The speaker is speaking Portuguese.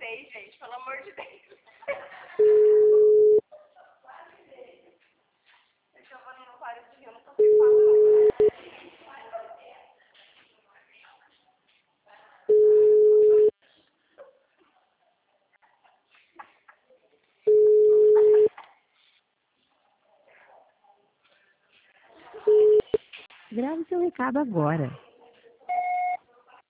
vocês, gente, pelo amor de Deus. Eu vou no aquário de rio, não consigo falar. Grave seu recado agora.